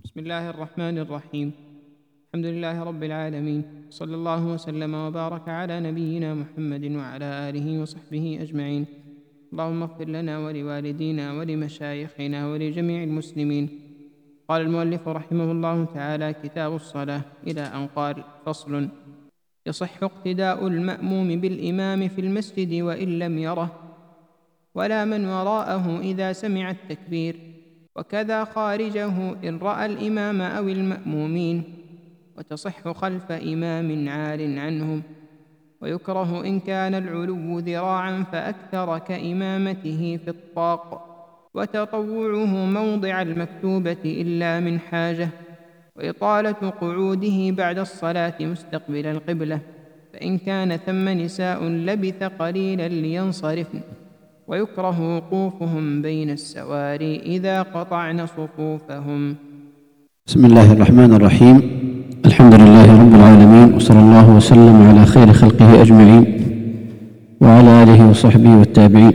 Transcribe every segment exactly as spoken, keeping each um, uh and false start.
بسم الله الرحمن الرحيم. الحمد لله رب العالمين، صلى الله وسلم وبارك على نبينا محمد وعلى آله وصحبه أجمعين. اللهم اغفر لنا ولوالدينا ولمشايخنا ولجميع المسلمين. قال المؤلف رحمه الله تعالى: كتاب الصلاة، إلى أن قال: فصل: يصح اقتداء المأموم بالإمام في المسجد وإن لم يره، ولا من وراءه إذا سمع التكبير، وكذا خارجه إن رأى الإمام أو المأمومين، وتصح خلف إمام عال عنهم، ويكره إن كان العلو ذراعا فأكثر كإمامته في الطاق، وتطوعه موضع المكتوبة إلا من حاجة، وإطالة قعوده بعد الصلاة مستقبل القبلة، فإن كان ثم نساء لبث قليلا لينصرفن، ويكره وقوفهم بين السواري إذا قطعن صفوفهم. بسم الله الرحمن الرحيم. الحمد لله رب العالمين، وصلى الله وسلم على خير خلقه أجمعين وعلى آله وصحبه والتابعين.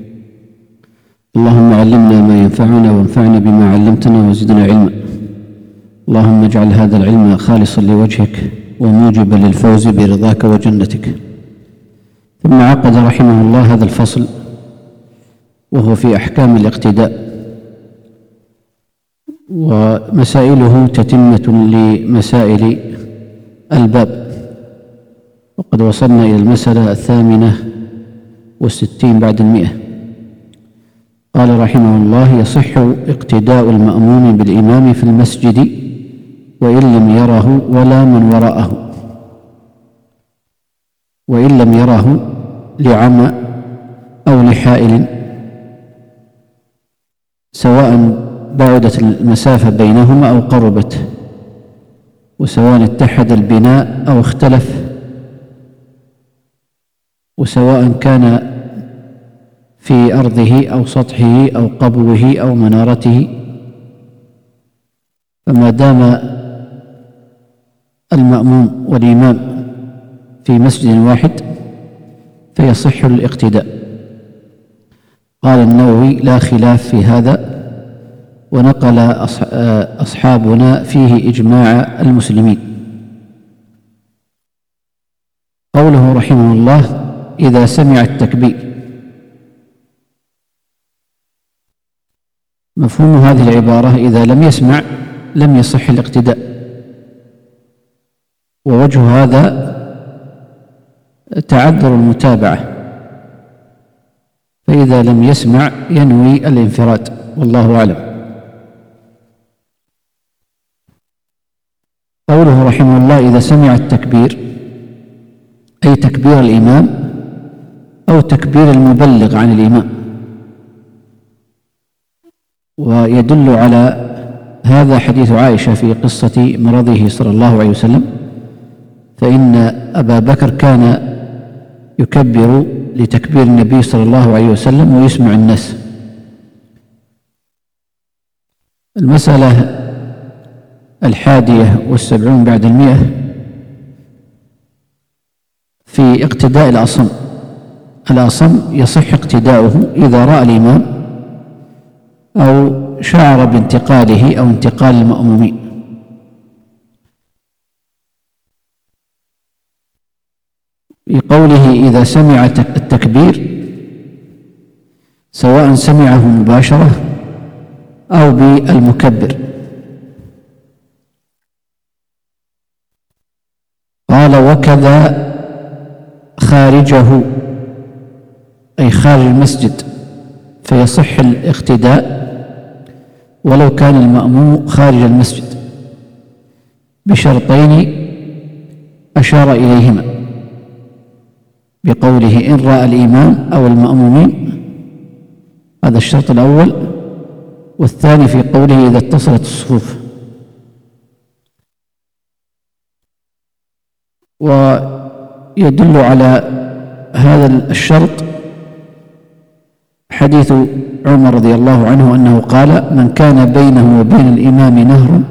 اللهم علمنا ما ينفعنا وانفعنا بما علمتنا وزدنا علما. اللهم اجعل هذا العلم خالصا لوجهك وموجبا للفوز برضاك وجنتك. ثم عقد رحمه الله هذا الفصل وهو في أحكام الاقتداء، ومسائله تتمة لمسائل الباب، وقد وصلنا إلى المسألة الثامنة والستين بعد المئة. قال رحمه الله: يصح اقتداء المأموم بالإمام في المسجد وإن لم يره ولا من وراءه، وإن لم يره لعمى أو لحائل، سواء بعدت المسافة بينهما أو قربت، وسواء اتحد البناء أو اختلف، وسواء كان في أرضه أو سطحه أو قبوه أو منارته، فما دام المأموم والإمام في مسجد واحد فيصح الاقتداء. قال النووي: لا خلاف في هذا، ونقل أصحابنا فيه إجماع المسلمين. قوله رحمه الله: إذا سمع التكبير، مفهوم هذه العبارة: إذا لم يسمع لم يصح الاقتداء. ووجه هذا تعذر المتابعة، فإذا لم يسمع ينوي الانفراد، والله أعلم. قوله رحمه الله: إذا سمع التكبير، أي تكبير الإمام أو تكبير المبلغ عن الإمام. ويدل على هذا حديث عائشة في قصة مرضه صلى الله عليه وسلم، فإن أبا بكر كان يكبر لتكبير النبي صلى الله عليه وسلم ويسمع الناس. المسألة الحادية والسبعون بعد المئة في اقتداء الأصم. الأصم يصح اقتداؤه إذا رأى الإمام أو شعر بانتقاله أو انتقال المأمومين. بقوله: إذا سمع التكبير، سواء سمعه مباشرة أو بالمكبر. قال: وكذا خارجه، أي خارج المسجد، فيصح الاقتداء ولو كان المأموم خارج المسجد، بشرطين أشار إليهما، بقوله: إن رأى الإمام أو المأمومين، هذا الشرط الأول، والثاني في قوله: إذا اتصلت الصفوف. ويدل على هذا الشرط حديث عمر رضي الله عنه أنه قال: من كان بينه وبين الإمام نهر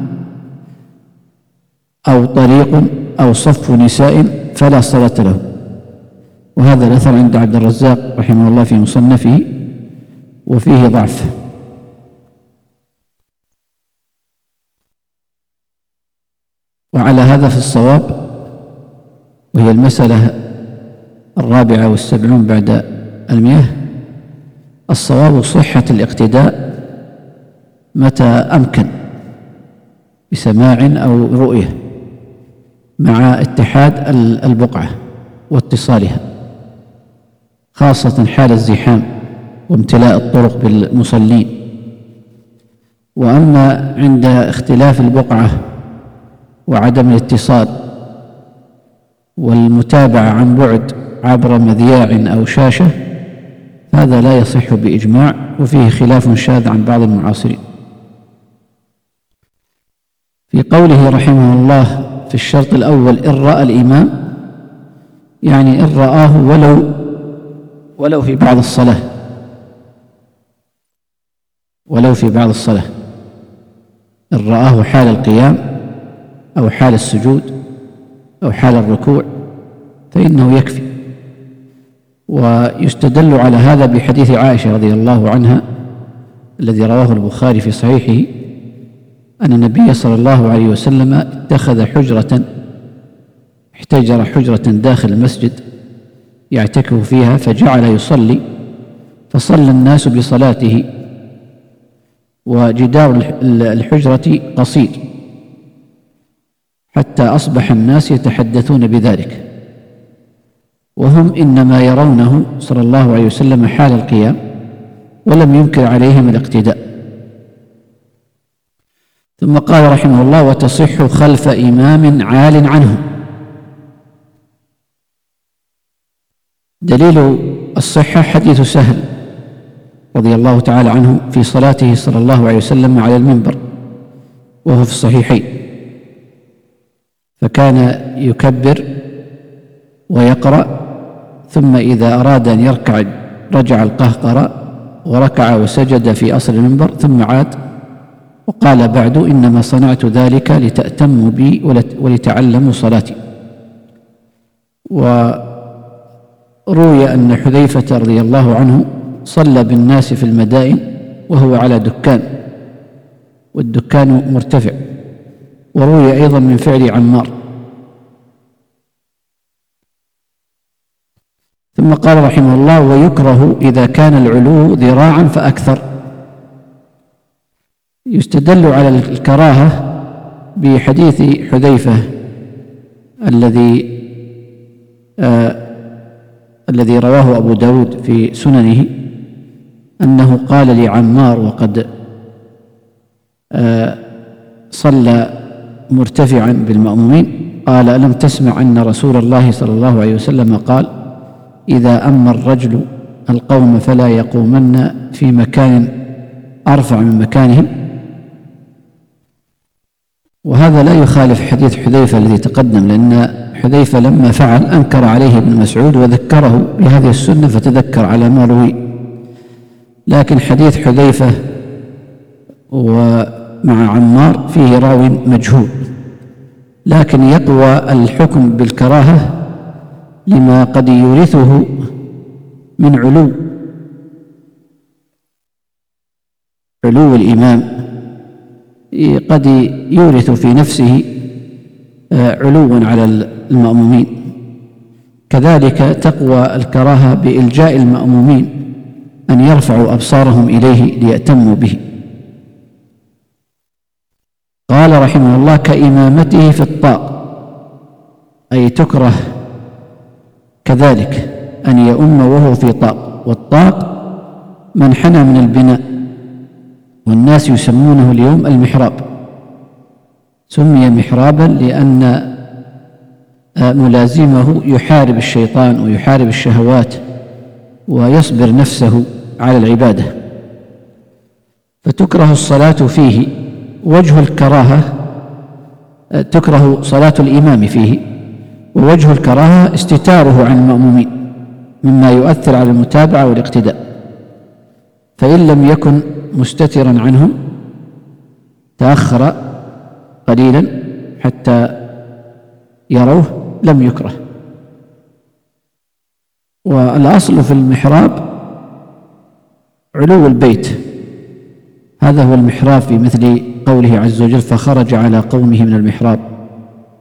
أو طريق أو صف نساء فلا صلاة له. وهذا الأثر عند عبد الرزاق رحمه الله في مصنفه، وفيه ضعف. وعلى هذا في الصواب، وهي المسألة الرابعة والسبعون بعد المئة، الصواب صحة الاقتداء متى أمكن بسماع أو رؤية مع اتحاد البقعة واتصالها، خاصة حال الزحام وامتلاء الطرق بالمصلين. وأما عند اختلاف البقعة وعدم الاتصال والمتابعة عن بعد عبر مذياع أو شاشة، هذا لا يصح بإجماع، وفيه خلاف شاذ عن بعض المعاصرين. في قوله رحمه الله في الشرط الأول إن رأى الإمام، يعني إن رآه ولو ولو في بعض الصلاة ولو في بعض الصلاة إن رآه حال القيام أو حال السجود أو حال الركوع فإنه يكفي. ويستدل على هذا بحديث عائشة رضي الله عنها الذي رواه البخاري في صحيحه أن النبي صلى الله عليه وسلم اتخذ حجرة احتجر حجرة داخل المسجد يعتكف فيها، فجعل يصلي، فصلى الناس بصلاته، وجدار الحجرة قصير، حتى أصبح الناس يتحدثون بذلك، وهم إنما يرونه صلى الله عليه وسلم حال القيام، ولم ينكر عليهم الاقتداء. ثم قال رحمه الله وتصح خلف إمام عال عنه. دليل الصحة حديث سهل رضي الله تعالى عنه في صلاته صلى الله عليه وسلم على المنبر وهو في الصحيحين، فكان يكبر ويقرأ، ثم إذا أراد أن يركع رجع القهقرة وركع وسجد في أصل المنبر ثم عاد، وقال بعد إنما صنعت ذلك لتأتموا بي ولتعلموا صلاتي. وروي أن حذيفة رضي الله عنه صلى بالناس في المدائن وهو على دكان، والدكان مرتفع. وروي أيضا من فعل عمار. ثم قال رحمه الله ويكره إذا كان العلو ذراعا فأكثر. يستدل على الكراهة بحديث حذيفة الذي آه الذي رواه أبو داود في سننه أنه قال لعمار وقد آه صلى مرتفعا بالمأمومين، قال ألم تسمع أن رسول الله صلى الله عليه وسلم قال إذا أما الرجل القوم فلا يقومن في مكان أرفع من مكانهم. وهذا لا يخالف حديث حذيفة الذي تقدم، لأن حذيفة لما فعل أنكر عليه ابن مسعود وذكره بهذه السنة فتذكر على ما روي. لكن حديث حذيفة ومع عمار فيه راوي مجهول، لكن يقوى الحكم بالكراهة لما قد يورثه من علو علو الإمام، قد يورث في نفسه علوا على المأمومين. كذلك تقوى الكراهة بإلجاء المأمومين أن يرفعوا أبصارهم إليه ليأتموا به. قال رحمه الله كإمامته في الطاق، أي تكره كذلك أن يؤم وهو في طاق، والطاق منحنى من البناء، والناس يسمونه اليوم المحراب. سمي محرابا لأن ملازمه يحارب الشيطان ويحارب الشهوات ويصبر نفسه على العبادة، فتكره الصلاة فيه. وجه الكراهة تكره صلاة الإمام فيه، ووجه الكراهة استتاره عن المأمومين مما يؤثر على المتابعة والاقتداء، فإن لم يكن مستترا عنهم تأخر قليلا حتى يروه لم يكره. والأصل في المحراب علو البيت، هذا هو المحراب في مثل قوله عز وجل فخرج على قومه من المحراب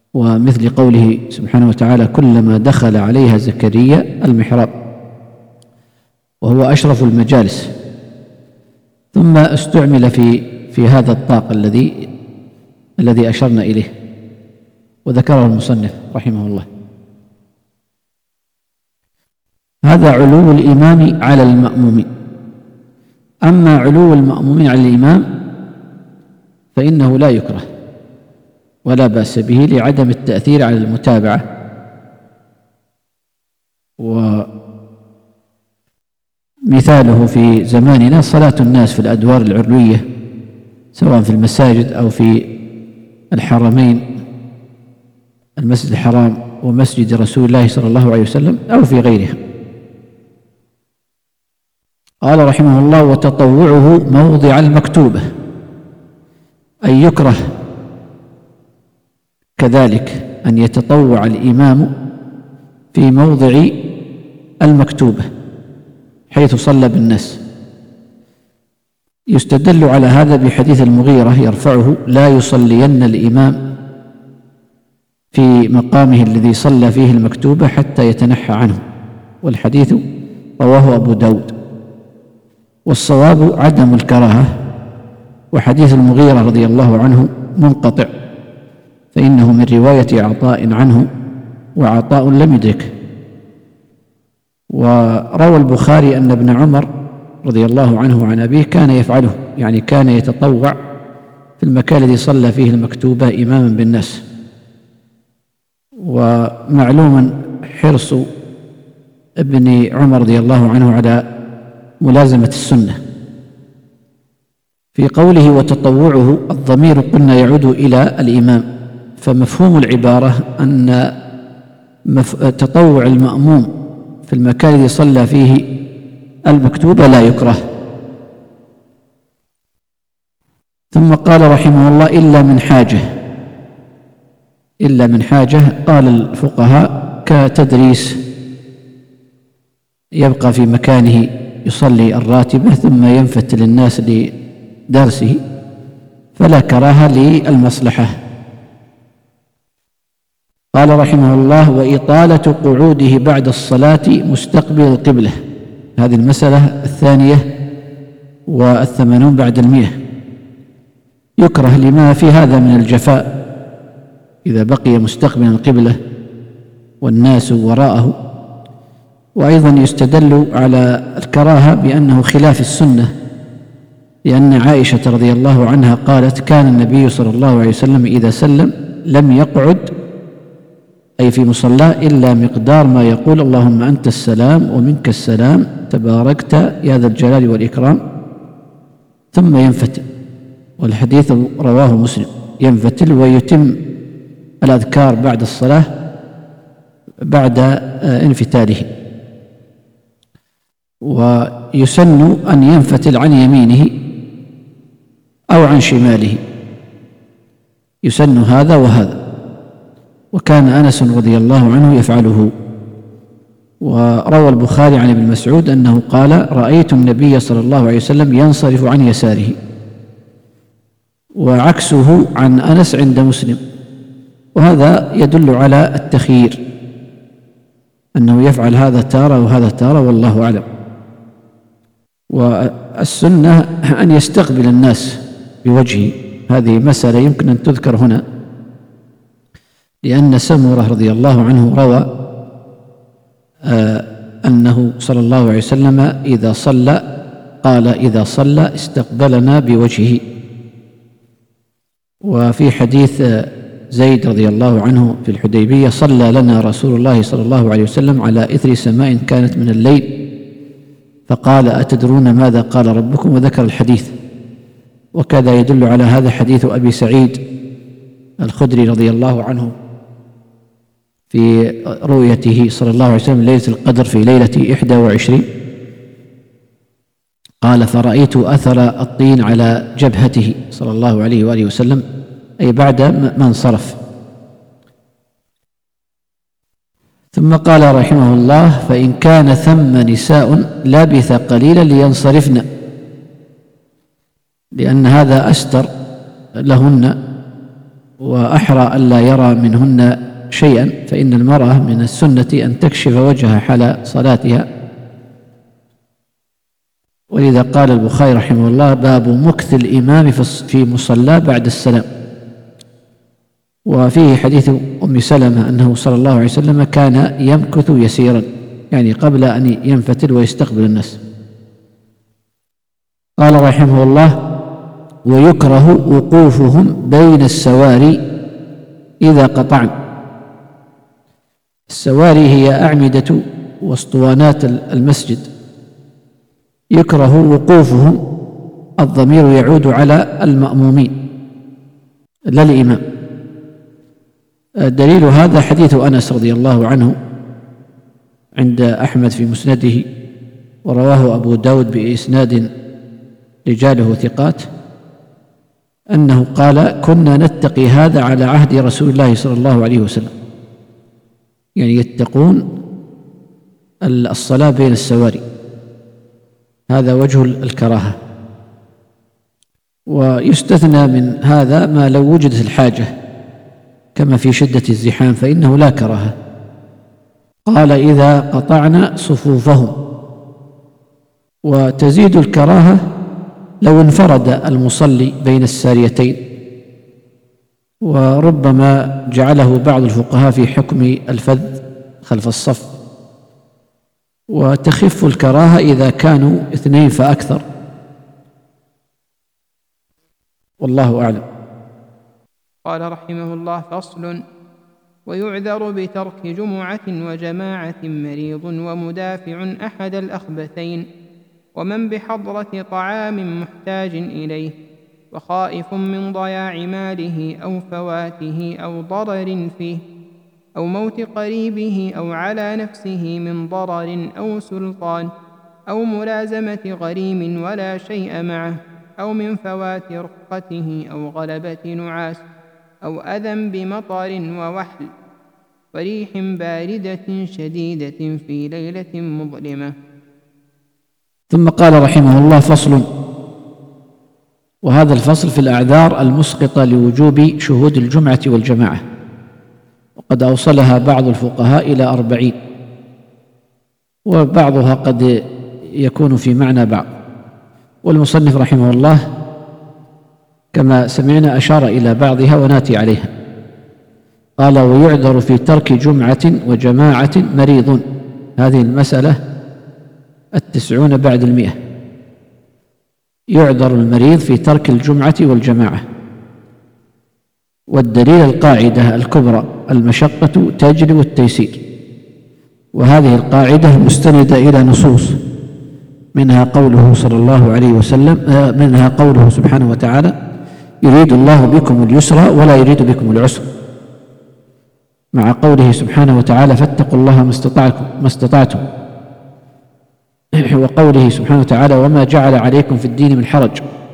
ومثل قوله سبحانه وتعالى كلما دخل عليها زكريا المحراب، وهو أشرف المجالس. ثم استعمل في في هذا الطاق الذي الذي أشرنا إليه، وذكره المصنف رحمه الله. هذا علو الإمام على المأمومين. أما علو المأمومين على الإمام فإنه لا يكره ولا بأس به لعدم التأثير على المتابعة. ومثاله في زماننا صلاة الناس في الأدوار العلوية سواء في المساجد أو في الحرمين، المسجد الحرام ومسجد رسول الله صلى الله عليه وسلم أو في غيرها. قال رحمه الله وتطوعه موضع المكتوبة، أي يكره كذلك أن يتطوع الإمام في موضع المكتوبة حيث صلى بالناس. يستدل على هذا بحديث المغيرة يرفعه لا يصلين الإمام في مقامه الذي صلى فيه المكتوبة حتى يتنحى عنه، والحديث رواه أبو داود. والصواب عدم الكراهة، وحديث المغيرة رضي الله عنه منقطع فإنه من رواية عطاء عنه، وعطاء لم يدركه. وروى البخاري أن ابن عمر رضي الله عنه عن أبيه كان يفعله، يعني كان يتطوع في المكان الذي صلى فيه المكتوبة إماما بالناس. ومعلوم حرص ابن عمر رضي الله عنه على ملازمة السنة. في قوله وتطوعه الضمير قلنا يعود إلى الإمام، فمفهوم العبارة أن تطوع المأموم في المكان الذي صلى فيه المكتوبة لا يكره. ثم قال رحمه الله إلا من حاجة. إلا من حاجة قال الفقهاء كتدريس، يبقى في مكانه يصلي الراتبة ثم ينفت للناس لدرسه فلا كراهة للمصلحة. قال رحمه الله وإطالة قعوده بعد الصلاة مستقبل القبلة. هذه المسألة الثانية والثمانون بعد المئة. يكره لما في هذا من الجفاء إذا بقي مستقبلا القبلة والناس وراءه. وأيضا يستدل على الكراهة بأنه خلاف السنة، لأن عائشة رضي الله عنها قالت كان النبي صلى الله عليه وسلم إذا سلم لم يقعد أي في مصلاه إلا مقدار ما يقول اللهم أنت السلام ومنك السلام تباركت يا ذا الجلال والإكرام، ثم ينفتل. والحديث رواه مسلم، ينفتل ويتم الأذكار بعد الصلاة بعد انفتاله. ويسن أن ينفتل عن يمينه أو عن شماله، يسن هذا وهذا. وكان أنس رضي الله عنه يفعله. وروى البخاري عن ابن مسعود أنه قال رأيت النبي صلى الله عليه وسلم ينصرف عن يساره، وعكسه عن أنس عند مسلم. وهذا يدل على التخيير، أنه يفعل هذا تارة وهذا تارة، والله أعلم. والسنة أن يستقبل الناس بوجهه. هذه مسألة يمكن أن تذكر هنا، لأن سمرة رضي الله عنه روى آه أنه صلى الله عليه وسلم إذا صلى قال إذا صلى استقبلنا بوجهه. وفي حديث زيد رضي الله عنه في الحديبية صلى لنا رسول الله صلى الله عليه وسلم على إثر سماء كانت من الليل فقال أتدرون ماذا قال ربكم، وذكر الحديث. وكذا يدل على هذا حديث أبي سعيد الخدري رضي الله عنه في رؤيته صلى الله عليه وسلم ليلة القدر في ليلة إحدى وعشرين، قال فرأيت أثر الطين على جبهته صلى الله عليه وآله وسلم، أي بعد ما انصرف. ثم قال رحمه الله فإن كان ثم نساء لبث قليلا لينصرفن، لأن هذا أستر لهن وأحرى ألا يرى منهن شيئا، فإن المرأة من السنة أن تكشف وجهها حال صلاتها. ولذا قال البخاري رحمه الله: باب مكث الإمام في مصلى بعد السلام. وفيه حديث أم سلمة أنه صلى الله عليه وسلم كان يمكث يسيرا، يعني قبل أن ينفتل ويستقبل الناس. قال رحمه الله: ويكره وقوفهم بين السواري إذا قطعن. السواري هي أعمدة واسطوانات المسجد، يكره وقوفهم، الضمير يعود على المأمومين لا الإمام. دليل هذا حديث أنس رضي الله عنه عند أحمد في مسنده، ورواه أبو داود بإسناد رجاله ثقات، أنه قال: كنا نتقي هذا على عهد رسول الله صلى الله عليه وسلم، يعني يتقون الصلاة بين السواري، هذا وجه الكراهة. ويستثنى من هذا ما لو وجدت الحاجة كما في شدة الزحام فإنه لا كراهة. قال: إذا قطعنا صفوفهم. وتزيد الكراهة لو انفرد المصلي بين الساريتين، وربما جعله بعض الفقهاء في حكم الفذ خلف الصف، وتخف الكراهة إذا كانوا اثنين فأكثر، والله أعلم. قال رحمه الله: فصل: ويعذر بترك جمعة وجماعة مريض ومدافع أحد الأخبثين، ومن بحضرة طعام محتاج إليه، وخائف من ضياع ماله أو فواته أو ضرر فيه، أو موت قريبه أو على نفسه من ضرر أو سلطان، أو ملازمة غريم ولا شيء معه، أو من فوات رقته أو غلبة نعاس، أو أذى بمطر ووحل وريح باردة شديدة في ليلة مظلمة. ثم قال رحمه الله: فصل. وهذا الفصل في الأعذار المسقطة لوجوب شهود الجمعة والجماعة، وقد أوصلها بعض الفقهاء إلى أربعين، وبعضها قد يكون في معنى بعض. والمصنف رحمه الله كما سمعنا أشار إلى بعضها وناتي عليها. قال: ويعذر في ترك جمعة وجماعة مريض. هذه المسألة التسعون بعد المئة. يعذر المريض في ترك الجمعة والجماعة، والدليل القاعدة الكبرى: المشقة تجلب التيسير. وهذه القاعدة مستندة إلى نصوص، منها قوله صلى الله عليه وسلم منها قوله سبحانه وتعالى: يريد الله بكم اليسر ولا يريد بكم العسر، مع قوله سبحانه وتعالى: فاتقوا الله ما استطعتم، وقوله سبحانه وتعالى: وما جعل عليكم في الدين من حرج.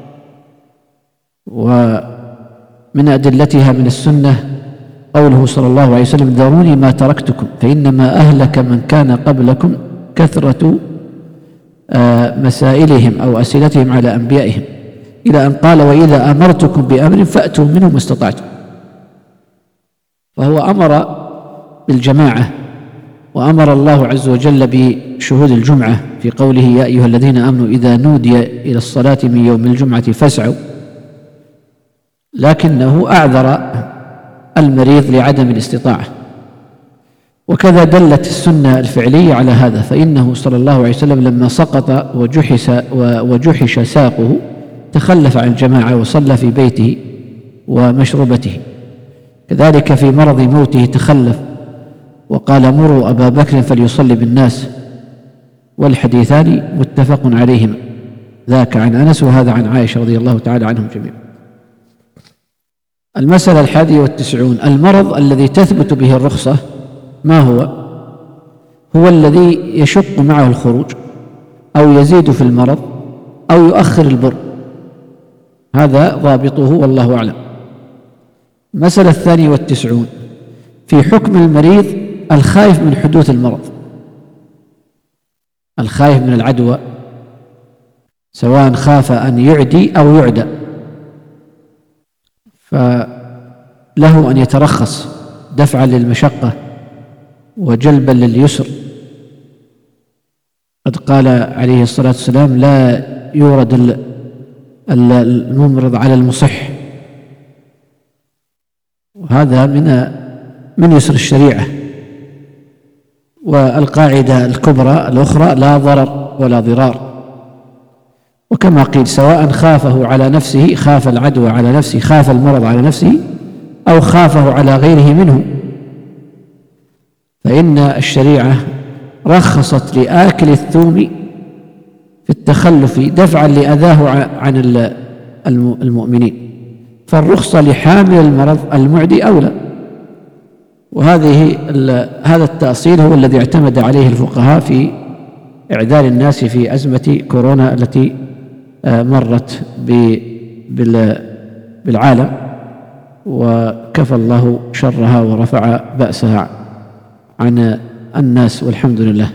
ومن أدلتها من السنة قوله صلى الله عليه وسلم: ذروني ما تركتكم فإنما أهلك من كان قبلكم كثرة مسائلهم أو أسئلتهم على أنبيائهم، إلى أن قال: وإذا أمرتكم بأمر فأتوا منه ما استطعتم. فهو أمر بالجماعة، وأمر الله عز وجل بشهود الجمعة في قوله: يا أيها الذين آمنوا إذا نودي إلى الصلاة من يوم الجمعة فاسعوا، لكنه أعذر المريض لعدم الاستطاعة. وكذا دلت السنة الفعلية على هذا، فإنه صلى الله عليه وسلم لما سقط وجحش, وجحش ساقه تخلف عن الجماعة وصلى في بيته ومشربته. كذلك في مرض موته تخلف وقال: مروا أبا بكر فليصلي بالناس. والحديثان متفق عليهما، ذاك عن أنس وهذا عن عائشة رضي الله تعالى عنهم جميعا. المسألة الحادية والتسعون: المرض الذي تثبت به الرخصة ما هو؟ هو الذي يشق معه الخروج أو يزيد في المرض أو يؤخر البر، هذا ضابطه والله أعلم. المسألة الثانية والتسعون: في حكم المريض الخائف من حدوث المرض، الخائف من العدوى، سواء خاف أن يعدي أو يعدى، له أن يترخص دفعا للمشقة وجلبا لليسر. قد قال عليه الصلاة والسلام: لا يورد الممرض على المصح. وهذا من من يسر الشريعة. والقاعدة الكبرى الأخرى: لا ضرر ولا ضرار. وكما قيل: سواء خافه على نفسه، خاف العدوى على نفسه، خاف المرض على نفسه، أو خافه على غيره منه، فإن الشريعة رخصت لآكل الثوم في التخلف دفعا لأذاه عن المؤمنين، فالرخصة لحامل المرض المعدي أولى. وهذه هذا التأصيل هو الذي اعتمد عليه الفقهاء في إعداد الناس في أزمة كورونا التي مرت بالعالم، وكفى الله شرها ورفع بأسها عن الناس والحمد لله.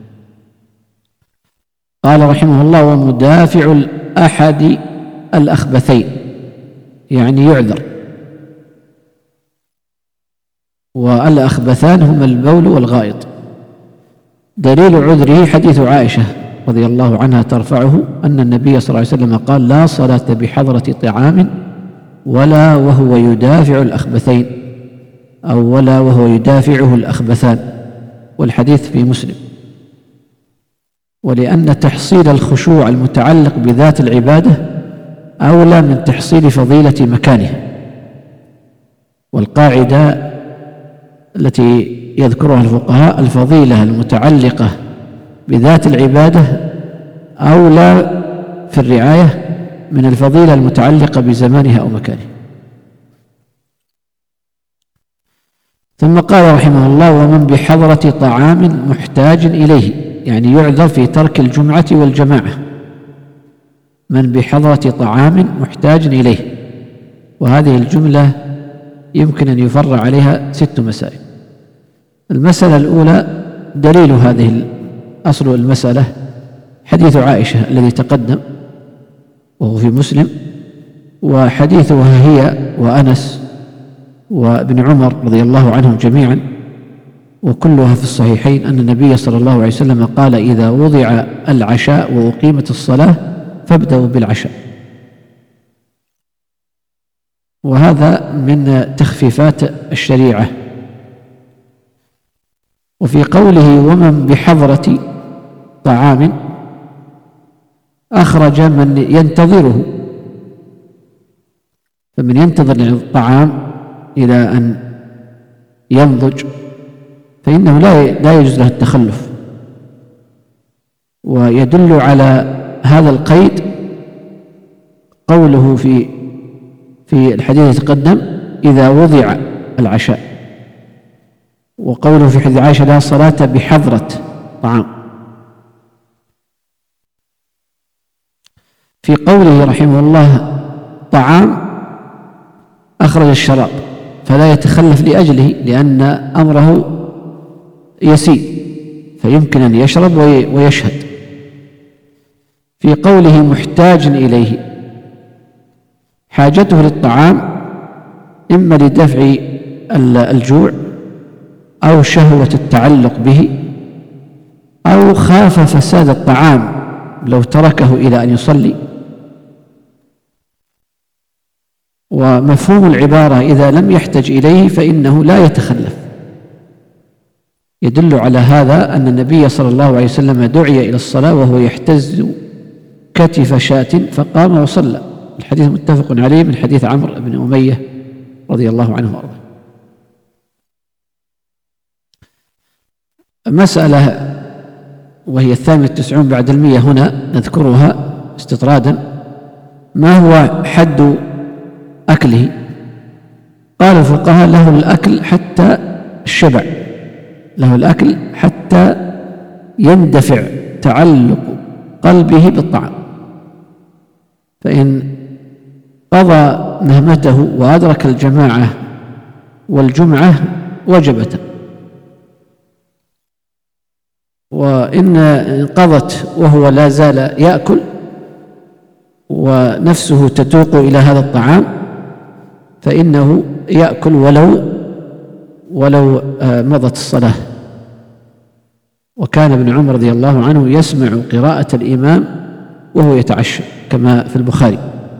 قال رحمه الله: ومدافع الأحد الأخبثين، يعني يعذر. والأخبثان هما البول والغائط. دليل عذره حديث عائشة رضي الله عنها ترفعه أن النبي صلى الله عليه وسلم قال: لا صلاة بحضرة طعام ولا وهو يدافع الأخبثين، أو ولا وهو يدافعه الأخبثان. والحديث في مسلم. ولأن تحصيل الخشوع المتعلق بذات العبادة أولى من تحصيل فضيلة مكانها. والقاعدة التي يذكرها الفقهاء: الفضيلة المتعلقة بذات العبادة أولى في الرعاية من الفضيلة المتعلقة بزمانها أو مكانها. ثم قال رحمه الله: ومن بحضرة طعام محتاج إليه، يعني يعذر في ترك الجمعة والجماعة. من بحضرة طعام محتاج إليه، وهذه الجملة يمكن أن يفرع عليها ست مسائل. المسألة الأولى: دليل هذه أصل المسألة حديث عائشة الذي تقدم وهو في مسلم، وحديثها هي وأنس وابن عمر رضي الله عنهم جميعا، وكلها في الصحيحين، أن النبي صلى الله عليه وسلم قال: إذا وضع العشاء وأقيمت الصلاة فابدأوا بالعشاء. وهذا من تخفيفات الشريعة. وفي قوله: ومن بحضرة طعام، أخرج من ينتظره، فمن ينتظر الطعام إلى أن ينضج فإنه لا يجوز له التخلف. ويدل على هذا القيد قوله في في الحديث يتقدم: إذا وضع العشاء، وقوله في حديث عائشة: لا صلاة بحضرة طعام. في قوله رحمه الله: طعام، أخرج الشراب، فلا يتخلف لأجله، لأن أمره يسير فيمكن أن يشرب ويشهد. في قوله: محتاج إليه، حاجته للطعام إما لدفع الجوع أو شهوة التعلق به، أو خاف فساد الطعام لو تركه إلى أن يصلي. ومفهوم العبارة: إذا لم يحتج إليه فإنه لا يتخلف، يدل على هذا أن النبي صلى الله عليه وسلم دعي إلى الصلاة وهو يحتز كتف شاة فقام وصلى. الحديث متفق عليه من حديث عمرو بن أمية رضي الله عنه وارضاه. مسألة وهي الثامنة والتسعون بعد المئة هنا نذكرها استطرادا: ما هو حد أكله؟ قال الفقهاء: له الأكل حتى الشبع، له الأكل حتى يندفع تعلق قلبه بالطعام، فإن قضى مهمته وأدرك الجماعة والجمعة وجبت، وإن انقضت وهو لا زال يأكل ونفسه تتوق إلى هذا الطعام فإنه يأكل ولو ولو مضت الصلاة. وكان ابن عمر رضي الله عنه يسمع قراءة الإمام وهو يتعشى كما في البخاري.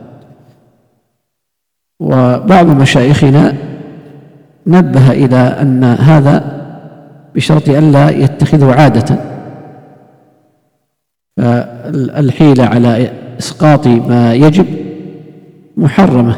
وبعض مشايخنا نبه إلى أن هذا بشرط ألا يتخذه عادة، فالحيلة على إسقاط ما يجب محرمة.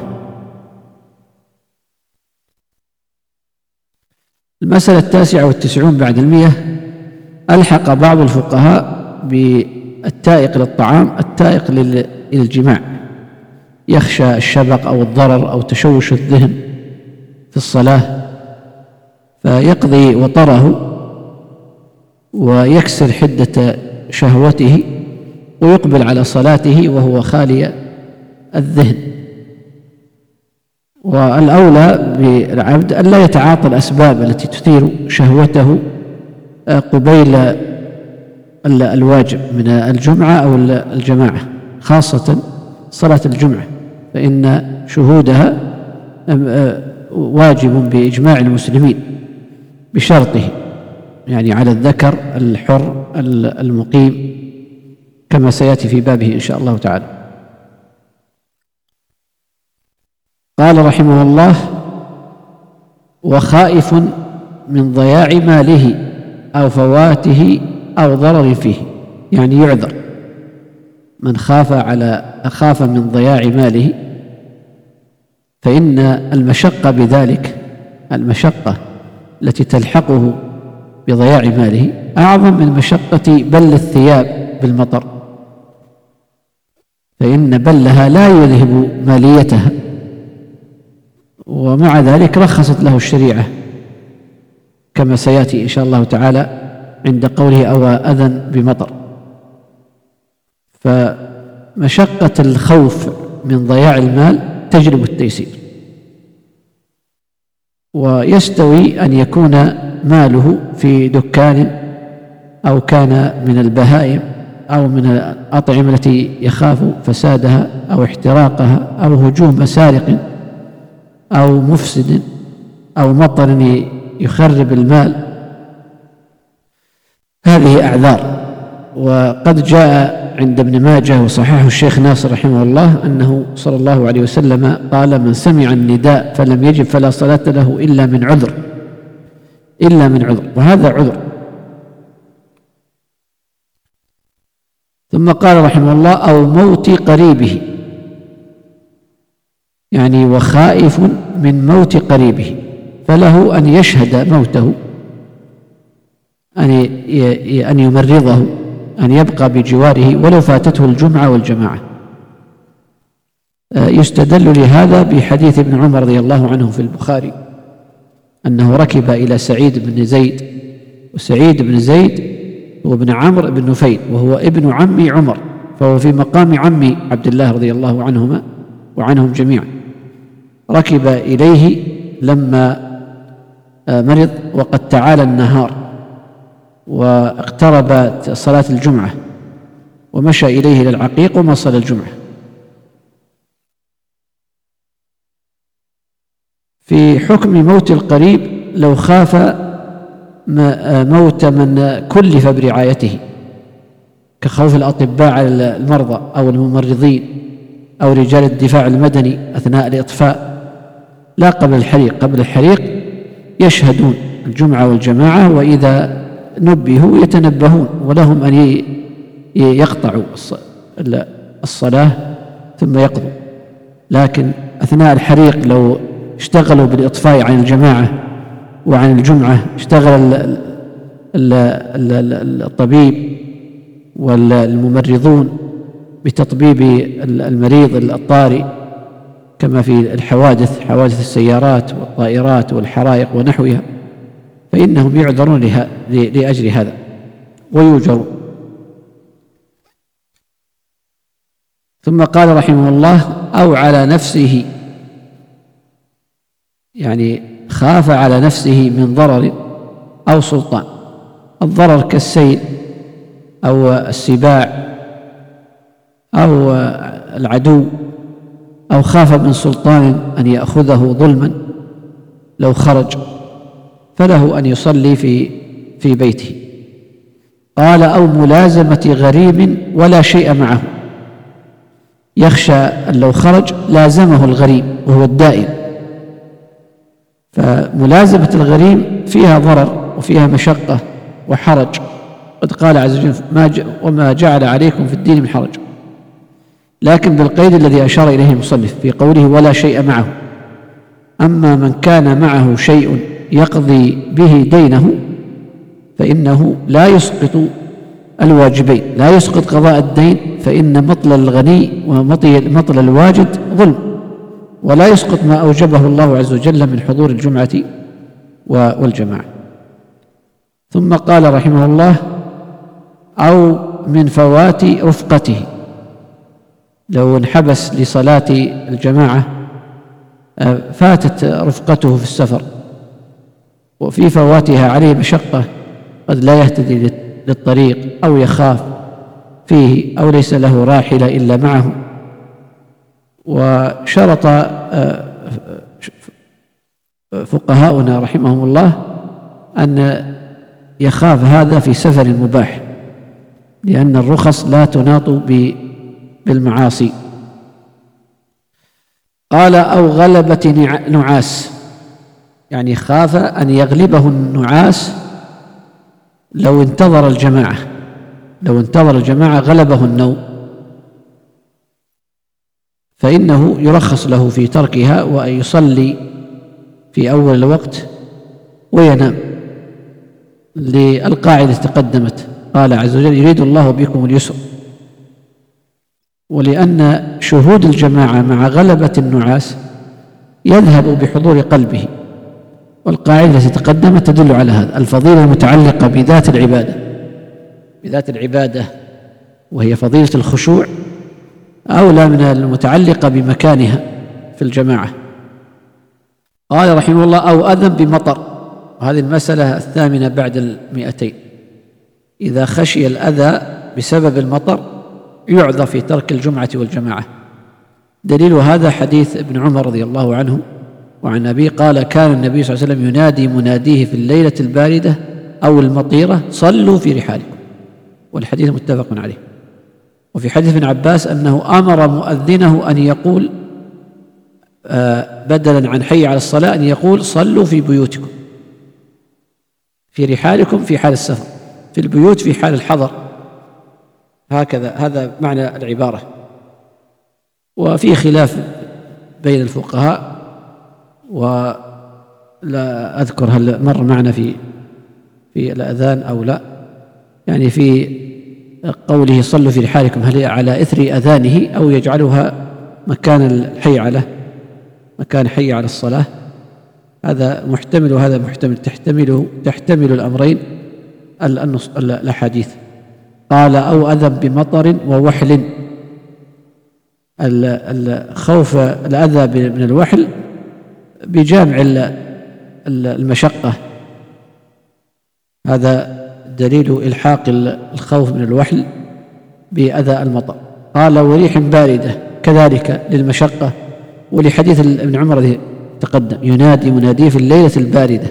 المسألة التاسعة والتسعون بعد المئة: ألحق بعض الفقهاء بالتائق للطعام التائق للجماع، يخشى الشبق أو الضرر أو تشوش الذهن في الصلاة، فيقضي وطره ويكسر حدة شهوته ويقبل على صلاته وهو خالي الذهن. والأولى بالعبد أن لا يتعاطى الأسباب التي تثير شهوته قبيل الواجب من الجمعة أو الجماعة، خاصة صلاة الجمعة، فإن شهودها واجب بإجماع المسلمين بشرطه، يعني على الذكر الحر المقيم كما سيأتي في بابه إن شاء الله تعالى. قال رحمه الله: وخائف من ضياع ماله أو فواته أو ضرر فيه، يعني يعذر من خاف على أخاف من ضياع ماله، فإن المشقة بذلك المشقة التي تلحقه بضياع ماله أعظم من مشقة بل الثياب بالمطر، فإن بلها لا يذهب ماليتها، ومع ذلك رخصت له الشريعة كما سيأتي إن شاء الله تعالى عند قوله أو أذن بمطر. فمشقة الخوف من ضياع المال تجلب التيسير. ويستوي أن يكون ماله في دكان أو كان من البهائم أو من الأطعمة التي يخاف فسادها أو احتراقها أو هجوم سارق أو مفسد أو مطر يخرب المال، هذه أعذار. وقد جاء عند ابن ماجه وصححه الشيخ ناصر رحمه الله أنه صلى الله عليه وسلم قال: من سمع النداء فلم يجب فلا صلاة له إلا من عذر، إلا من عذر، وهذا عذر. ثم قال رحمه الله: أو موت قريبه، يعني وخائف من موت قريبه، فله أن يشهد موته، أن يمرضه، أن يبقى بجواره ولو فاتته الجمعة والجماعة. يستدل لهذا بحديث ابن عمر رضي الله عنه في البخاري أنه ركب إلى سعيد بن زيد، وسعيد بن زيد هو ابن عمرو بن نفيل وهو ابن عم عمر، فهو في مقام عم عبد الله رضي الله عنهما وعنهم جميعا. ركب إليه لما مرض وقد تعالى النهار واقتربت صلاة الجمعة، ومشى إليه إلى العقيق وما صلى الجمعة. في حكم موت القريب لو خاف موت من كلف برعايته، كخوف الأطباء على المرضى أو الممرضين أو رجال الدفاع المدني أثناء الإطفاء، لا قبل الحريق. قبل الحريق يشهدون الجمعة والجماعة، وإذا نبهوا يتنبهون، ولهم أن يقطعوا الصلاة ثم يقضوا. لكن أثناء الحريق لو اشتغلوا بالإطفاء عن الجماعة وعن الجمعة، اشتغل الطبيب والممرضون بتطبيب المريض الطارئ كما في الحوادث، حوادث السيارات والطائرات والحرائق ونحوها، فإنهم يعذرون لأجل هذا ويؤجرون. ثم قال رحمه الله: أو على نفسه، يعني خاف على نفسه من ضرر أو سلطان. الضرر كالسيل أو السباع أو العدو أو خاف من سلطان أن يأخذه ظلما لو خرج فله أن يصلي في في بيته. قال أو ملازمة غريم ولا شيء معه، يخشى أن لو خرج لازمه الغريم وهو الدائم، فملازمة الغريم فيها ضرر وفيها مشقة وحرج، قد قال عز وجل ما وما جعل عليكم في الدين من حرج، لكن بالقيد الذي أشار إليه المصنف في قوله ولا شيء معه. أما من كان معه شيء يقضي به دينه فإنه لا يسقط الواجبين، لا يسقط قضاء الدين، فإن مطل الغني ومطل الواجد ظلم، ولا يسقط ما أوجبه الله عز وجل من حضور الجمعة والجماعة. ثم قال رحمه الله أو من فوات رفقته، لو انحبس لصلاة الجماعة فاتت رفقته في السفر وفي فواتها عليه مشقة، قد لا يهتدي للطريق أو يخاف فيه أو ليس له راحلة إلا معه، وشرط فقهاؤنا رحمهم الله أن يخاف هذا في سفر مباح، لأن الرخص لا تناط بالمعاصي. قال أو غلبة نعاس، يعني خاف أن يغلبه النعاس لو انتظر الجماعة، لو انتظر الجماعة غلبه النوم، فإنه يرخص له في تركها وأن يصلي في أول الوقت وينام، للقاعدة تقدمت قال عز وجل يريد الله بكم اليسر، ولأن شهود الجماعة مع غلبة النعاس يذهب بحضور قلبه، والقاعدة التي تقدمت تدل على هذا. الفضيلة المتعلقة بذات العبادة بذات العبادة وهي فضيلة الخشوع أولى من المتعلقة بمكانها في الجماعة. قال رحمه الله أو أذى بمطر، وهذه المسألة الثامنة بعد المئتين. إذا خشي الأذى بسبب المطر يعذر في ترك الجمعة والجماعة. دليل هذا حديث ابن عمر رضي الله عنه وعن أبيه قال كان النبي صلى الله عليه وسلم ينادي مناديه في الليلة الباردة أو المطيرة صلوا في رحالكم، والحديث متفق عليه. وفي حديث ابن عباس أنه أمر مؤذنه أن يقول بدلا عن حي على الصلاة أن يقول صلوا في بيوتكم، في رحالكم في حال السفر، في البيوت في حال الحضر، هكذا هذا معنى العبارة. وفي خلاف بين الفقهاء، ولا أذكر هل مر معنا في في الأذان أو لا، يعني في قوله صلوا في رحالكم هل هي على إثر أذانه أو يجعلها مكان الحي على مكان حي على الصلاة، هذا محتمل وهذا محتمل، تحتمله تحتمل الأمرين الأحاديث. قال أو أذى بمطر ووحل، الخوف الأذى من الوحل بجامع المشقة، هذا دليل إلحاق الخوف من الوحل بأذى المطر. قال وريح باردة كذلك للمشقة، ولحديث ابن عمر الذي تقدم ينادي مناديه في الليلة الباردة.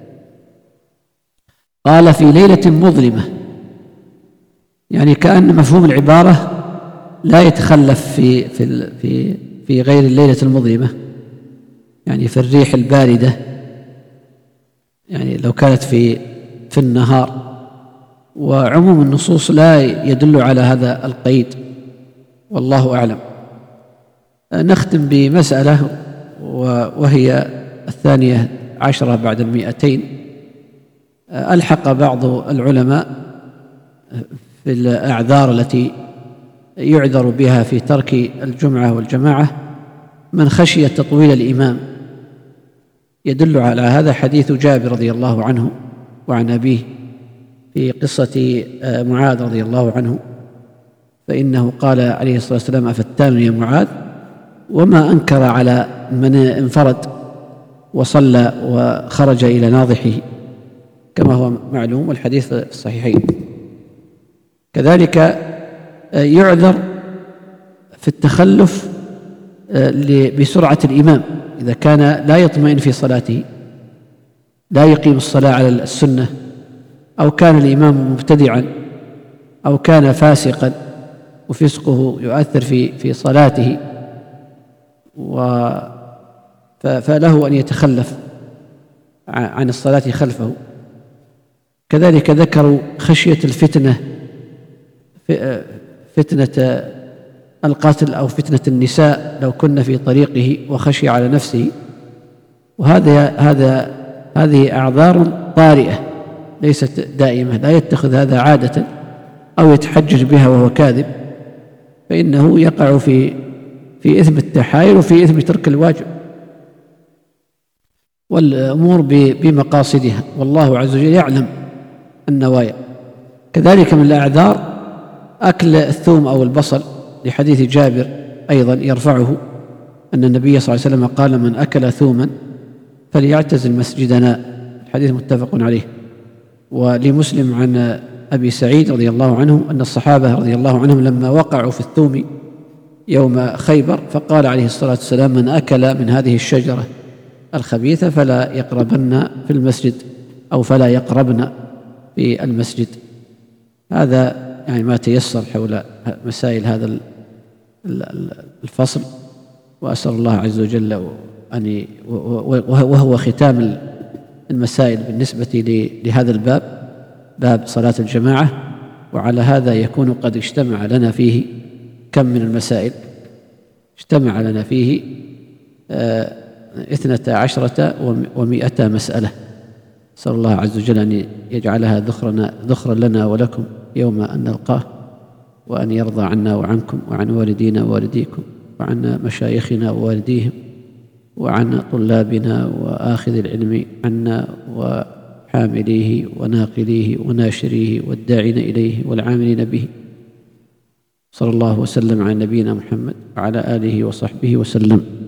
قال في ليلة مظلمة، يعني كأن مفهوم العبارة لا يتخلف في في في في غير الليلة المظلمة، يعني في الريح الباردة، يعني لو كانت في في النهار. وعموم النصوص لا يدل على هذا القيد، والله أعلم. نختم بمسألة وهي الثانية عشرة بعد المئتين. ألحق بعض العلماء في الأعذار التي يعذر بها في ترك الجمعة والجماعة من خشي تطويل الإمام. يدل على هذا حديث جابر رضي الله عنه وعن أبيه في قصة معاذ رضي الله عنه، فإنه قال عليه الصلاة والسلام أفتان يا معاذ، وما أنكر على من انفرد وصلى وخرج إلى ناضحه كما هو معلوم، والحديث في الصحيحين. كذلك يعذر في التخلف بسرعة الإمام إذا كان لا يطمئن في صلاته، لا يقيم الصلاة على السنة، أو كان الإمام مبتدعا، أو كان فاسقا وفسقه يؤثر في في صلاته، فله أن يتخلف عن الصلاة خلفه. كذلك ذكروا خشية الفتنة، فتنة القتل أو فتنة النساء لو كن في طريقه وخشي على نفسه، وهذا هذا هذه أعذار طارئة ليست دائمة، لا يتخذ هذا عادة أو يتحجج بها وهو كاذب، فإنه يقع في في إثم التحايل وفي إثم ترك الواجب، والأمور بمقاصدها، والله عز وجل يعلم النوايا. كذلك من الأعذار أكل الثوم أو البصل، لحديث جابر أيضا يرفعه أن النبي صلى الله عليه وسلم قال: من أكل ثوما فليعتزل مسجدنا، الحديث متفق عليه. ولمسلم عن أبي سعيد رضي الله عنه أن الصحابة رضي الله عنهم لما وقعوا في الثوم يوم خيبر فقال عليه الصلاة والسلام: من أكل من هذه الشجرة الخبيثة فلا يقربن في المسجد، أو فلا يقربن في المسجد. هذا يعني ما تيسر حول مسائل هذا الفصل، وأسأل الله عز وجل أن وهو ختام المسائل بالنسبة لهذا الباب، باب صلاة الجماعة. وعلى هذا يكون قد اجتمع لنا فيه كم من المسائل؟ اجتمع لنا فيه اثنتا عشرة ومئة مسألة. أسأل الله عز وجل أن يجعلها ذخرنا ذخرا لنا ولكم يوم أن نلقاه، وأن يرضى عنا وعنكم وعن والدينا ووالديكم وعن مشايخنا ووالديهم وعن طلابنا وآخذ العلم عنا وحامليه وناقليه وناشريه والداعين إليه والعاملين به. صلى الله وسلم على نبينا محمد وعلى آله وصحبه وسلم.